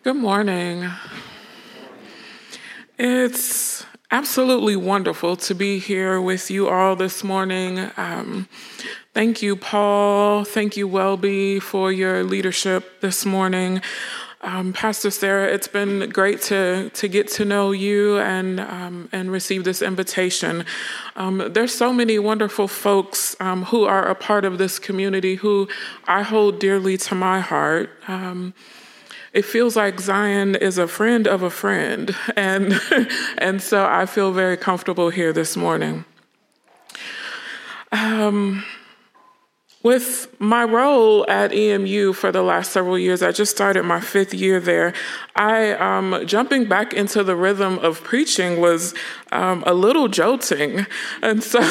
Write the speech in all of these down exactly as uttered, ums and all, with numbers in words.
Good morning. It's absolutely wonderful to be here with you all this morning. Um, thank you, Paul. Thank you, Welby, for your leadership this morning. Um, Pastor Sarah, it's been great to to get to know you and um, and receive this invitation. Um, there's so many wonderful folks um, who are a part of this community who I hold dearly to my heart. Um, It feels like Zion is a friend of a friend, and and so I feel very comfortable here this morning. Um, with my role at E M U for the last several years, I just started my fifth year there. I um, jumping back into the rhythm of preaching was um, a little jolting, and so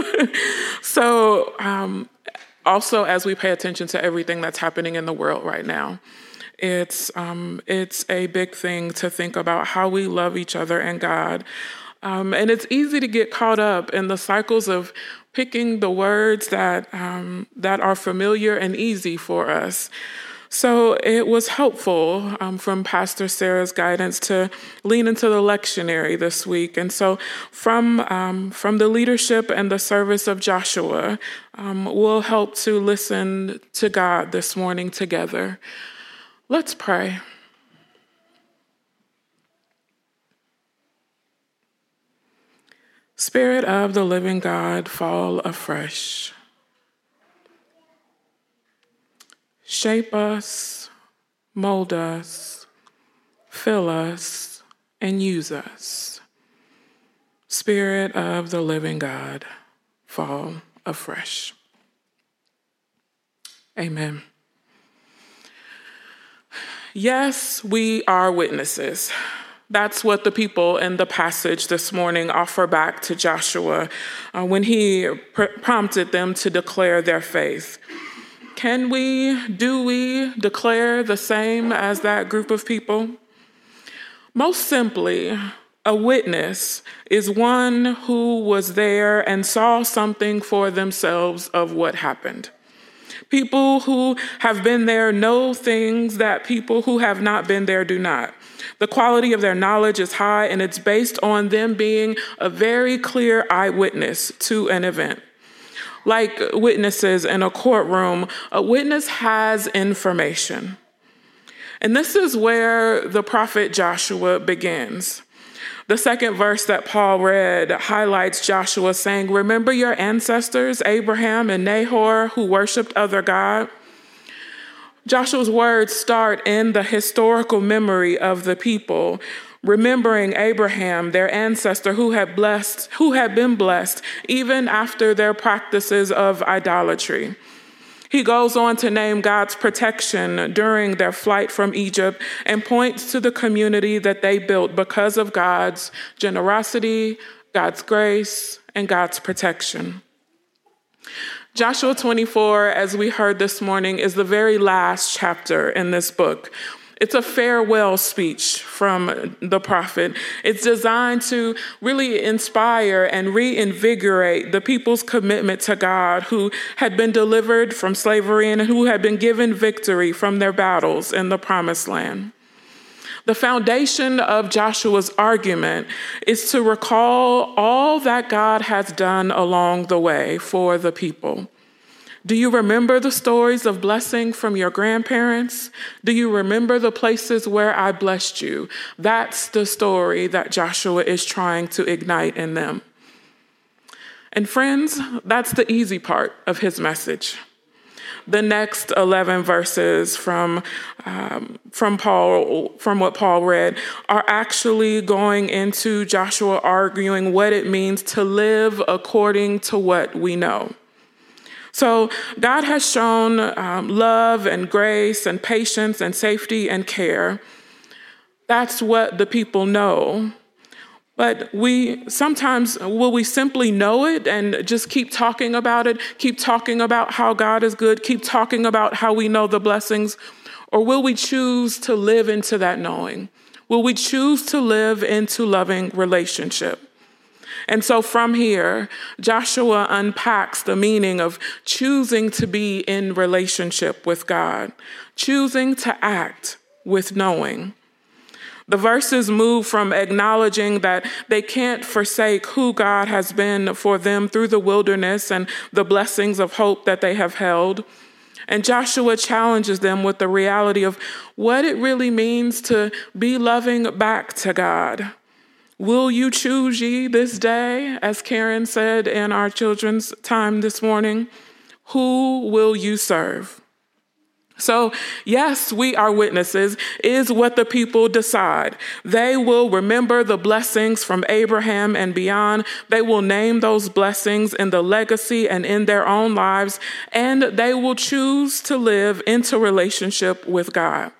so um, also as we pay attention to everything that's happening in the world right now. It's um, it's a big thing to think about how we love each other and God. Um, and it's easy to get caught up in the cycles of picking the words that um, that are familiar and easy for us. So it was helpful um, from Pastor Sarah's guidance to lean into the lectionary this week. And so from um, from the leadership and the service of Joshua, um, we'll help to listen to God this morning together. Let's pray. Spirit of the living God, fall afresh. Shape us, mold us, fill us, and use us. Spirit of the living God, fall afresh. Amen. Yes, we are witnesses. That's what the people in the passage this morning offer back to Joshua uh, when he pr- prompted them to declare their faith. Can we, do we declare the same as that group of people? Most simply, a witness is one who was there and saw something for themselves of what happened. People who have been there know things that people who have not been there do not. The quality of their knowledge is high, and it's based on them being a very clear eyewitness to an event. Like witnesses in a courtroom, a witness has information. And this is where the prophet Joshua begins. The second verse that Paul read highlights Joshua saying, "Remember your ancestors, Abraham and Nahor, who worshiped other gods." Joshua's words start in the historical memory of the people, remembering Abraham, their ancestor, who had blessed, who had been blessed even after their practices of idolatry. He goes on to name God's protection during their flight from Egypt and points to the community that they built because of God's generosity, God's grace, and God's protection. Joshua twenty-four, as we heard this morning, is the very last chapter in this book. It's a farewell speech from the prophet. It's designed to really inspire and reinvigorate the people's commitment to God who had been delivered from slavery and who had been given victory from their battles in the promised land. The foundation of Joshua's argument is to recall all that God has done along the way for the people. Do you remember the stories of blessing from your grandparents? Do you remember the places where I blessed you? That's the story that Joshua is trying to ignite in them. And friends, that's the easy part of his message. The next eleven verses from um, from Paul, from what Paul read, are actually going into Joshua arguing what it means to live according to what we know. So God has shown um, love and grace and patience and safety and care. That's what the people know. But we sometimes, will we simply know it and just keep talking about it, keep talking about how God is good, keep talking about how we know the blessings? Or will we choose to live into that knowing? Will we choose to live into loving relationship? And so from here, Joshua unpacks the meaning of choosing to be in relationship with God, choosing to act with knowing. The verses move from acknowledging that they can't forsake who God has been for them through the wilderness and the blessings of hope that they have held. And Joshua challenges them with the reality of what it really means to be loving back to God. Will you choose ye this day, as Karen said in our children's time this morning? Who will you serve? So, yes, we are witnesses, is what the people decide. They will remember the blessings from Abraham and beyond. They will name those blessings in the legacy and in their own lives, and they will choose to live into relationship with God.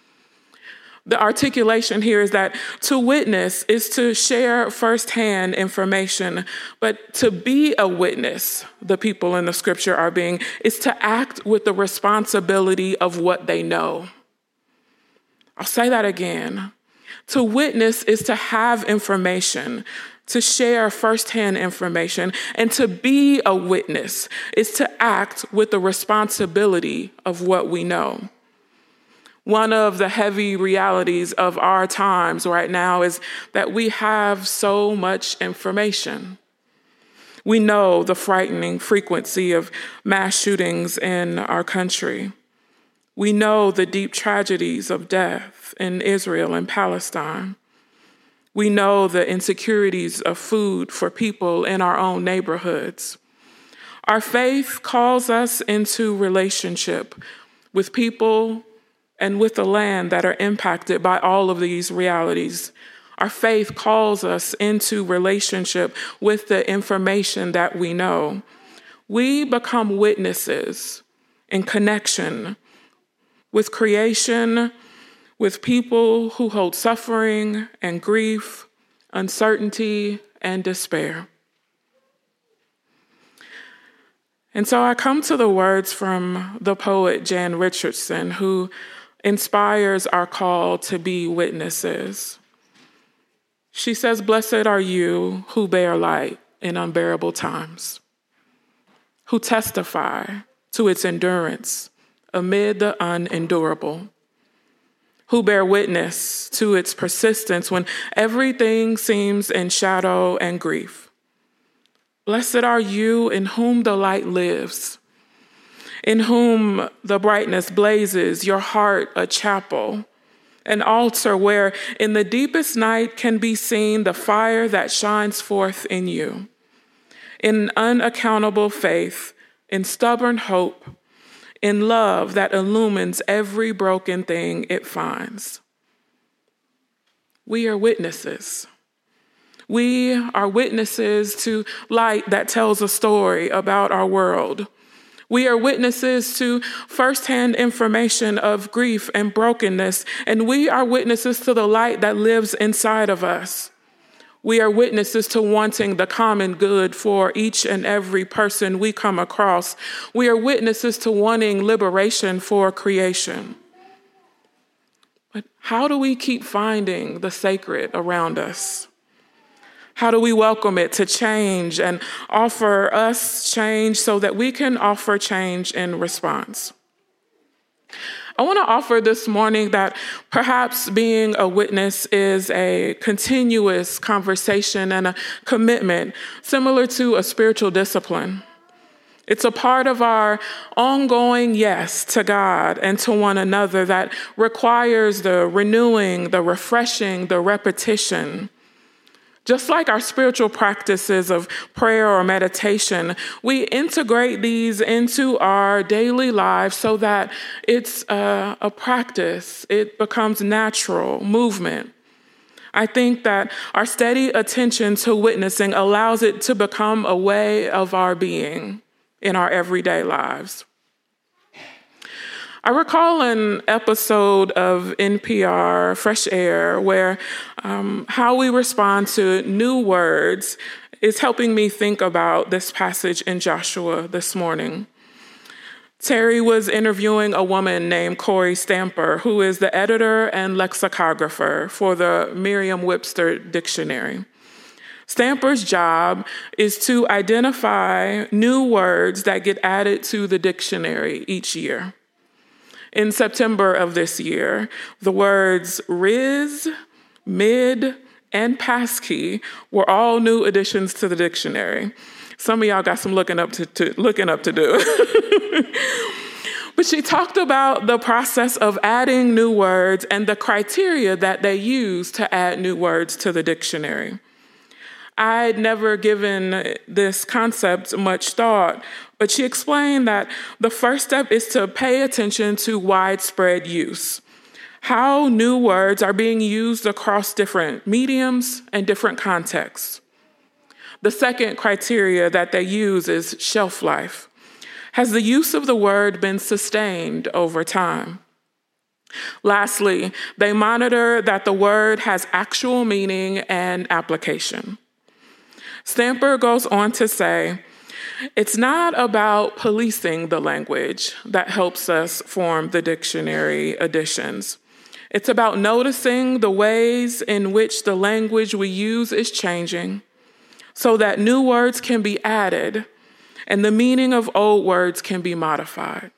The articulation here is that to witness is to share firsthand information, but to be a witness, the people in the scripture are being, is to act with the responsibility of what they know. I'll say that again. To witness is to have information, to share firsthand information, and to be a witness is to act with the responsibility of what we know. One of the heavy realities of our times right now is that we have so much information. We know the frightening frequency of mass shootings in our country. We know the deep tragedies of death in Israel and Palestine. We know the insecurities of food for people in our own neighborhoods. Our faith calls us into relationship with people and with the land that are impacted by all of these realities. Our faith calls us into relationship with the information that we know. We become witnesses in connection with creation, with people who hold suffering and grief, uncertainty and despair. And so I come to the words from the poet Jan Richardson, who inspires our call to be witnesses. She says, "Blessed are you who bear light in unbearable times, who testify to its endurance amid the unendurable, who bear witness to its persistence when everything seems in shadow and grief. Blessed are you in whom the light lives, in whom the brightness blazes, your heart a chapel, an altar where in the deepest night can be seen the fire that shines forth in you, in unaccountable faith, in stubborn hope, in love that illumines every broken thing it finds." We are witnesses. We are witnesses to light that tells a story about our world. We are witnesses to firsthand information of grief and brokenness, and we are witnesses to the light that lives inside of us. We are witnesses to wanting the common good for each and every person we come across. We are witnesses to wanting liberation for creation. But how do we keep finding the sacred around us? How do we welcome it to change and offer us change so that we can offer change in response? I want to offer this morning that perhaps being a witness is a continuous conversation and a commitment similar to a spiritual discipline. It's a part of our ongoing yes to God and to one another that requires the renewing, the refreshing, the repetition. Just like our spiritual practices of prayer or meditation, we integrate these into our daily lives so that it's a, a practice. It becomes natural movement. I think that our steady attention to witnessing allows it to become a way of our being in our everyday lives. I recall an episode of N P R Fresh Air where um, how we respond to new words is helping me think about this passage in Joshua this morning. Terry was interviewing a woman named Corey Stamper, who is the editor and lexicographer for the Merriam-Webster Dictionary. Stamper's job is to identify new words that get added to the dictionary each year. In September of this year, the words Riz, mid, and passkey were all new additions to the dictionary. Some of y'all got some looking up to, to looking up to do. But she talked about the process of adding new words and the criteria that they use to add new words to the dictionary. I'd never given this concept much thought, but she explained that the first step is to pay attention to widespread use, how new words are being used across different mediums and different contexts. The second criteria that they use is shelf life. Has the use of the word been sustained over time? Lastly, they monitor that the word has actual meaning and application. Stamper goes on to say, it's not about policing the language that helps us form the dictionary additions. It's about noticing the ways in which the language we use is changing so that new words can be added and the meaning of old words can be modified.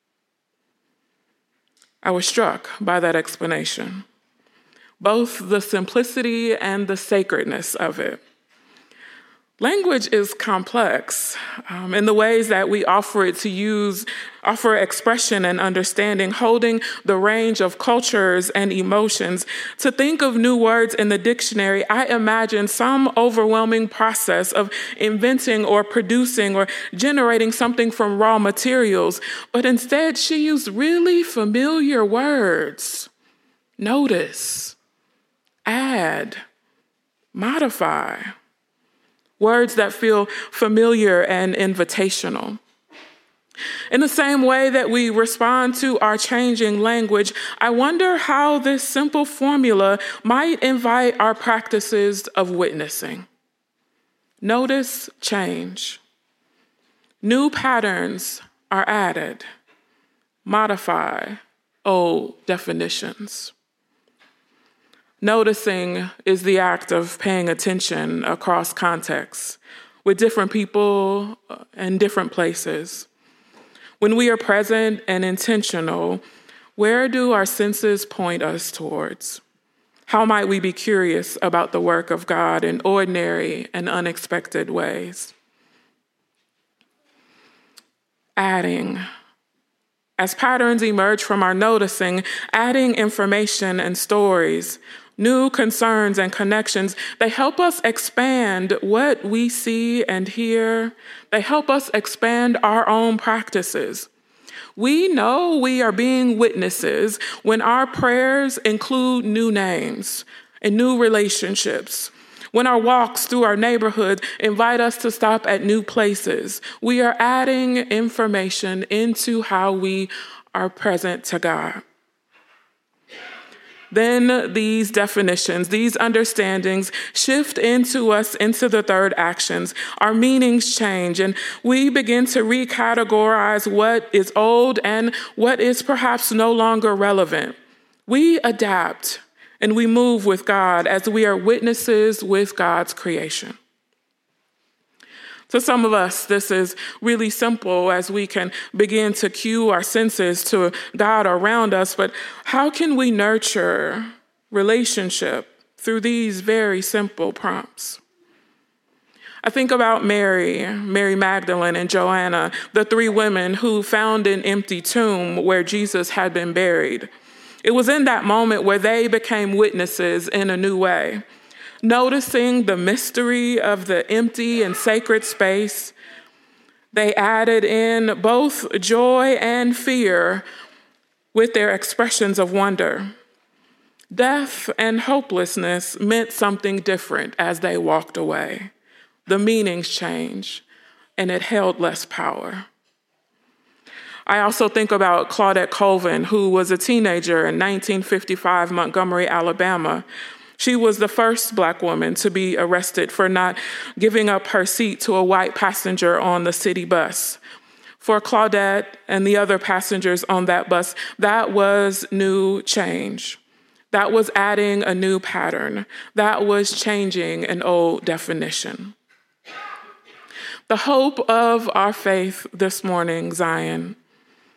I was struck by that explanation, both the simplicity and the sacredness of it. Language is complex um, in the ways that we offer it to use, offer expression and understanding, holding the range of cultures and emotions. To think of new words in the dictionary, I imagine some overwhelming process of inventing or producing or generating something from raw materials, but instead she used really familiar words. Notice, add, modify. Words that feel familiar and invitational. In the same way that we respond to our changing language, I wonder how this simple formula might invite our practices of witnessing. Notice change. New patterns are added. Modify old definitions. Noticing is the act of paying attention across contexts with different people and different places. When we are present and intentional, where do our senses point us towards? How might we be curious about the work of God in ordinary and unexpected ways? Adding. As patterns emerge from our noticing, adding information and stories, new concerns and connections, they help us expand what we see and hear. They help us expand our own practices. We know we are being witnesses when our prayers include new names and new relationships. When our walks through our neighborhood invite us to stop at new places, we are adding information into how we are present to God. Then these definitions, these understandings shift into us into the third actions. Our meanings change, and we begin to recategorize what is old and what is perhaps no longer relevant. We adapt and we move with God as we are witnesses with God's creation. To some of us, this is really simple as we can begin to cue our senses to God around us, but how can we nurture relationship through these very simple prompts? I think about Mary, Mary Magdalene, and Joanna, the three women who found an empty tomb where Jesus had been buried. It was in that moment where they became witnesses in a new way. Noticing the mystery of the empty and sacred space, they added in both joy and fear with their expressions of wonder. Death and hopelessness meant something different as they walked away. The meanings changed, and it held less power. I also think about Claudette Colvin, who was a teenager in nineteen fifty-five, Montgomery, Alabama. She was the first Black woman to be arrested for not giving up her seat to a white passenger on the city bus. For Claudette and the other passengers on that bus, that was new change. That was adding a new pattern. That was changing an old definition. The hope of our faith this morning, Zion,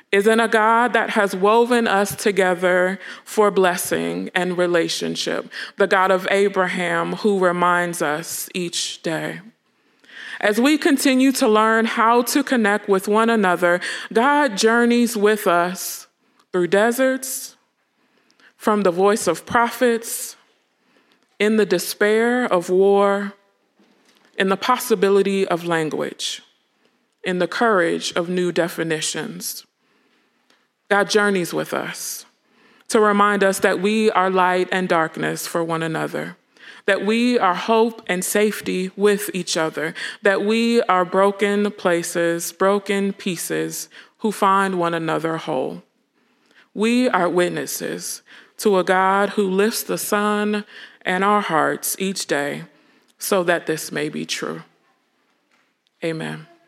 is in a God that has woven us together for blessing and relationship, the God of Abraham who reminds us each day. As we continue to learn how to connect with one another, God journeys with us through deserts, from the voice of prophets, in the despair of war, in the possibility of language, in the courage of new definitions. God journeys with us to remind us that we are light and darkness for one another, that we are hope and safety with each other, that we are broken places, broken pieces who find one another whole. We are witnesses to a God who lifts the sun and our hearts each day so that this may be true. Amen.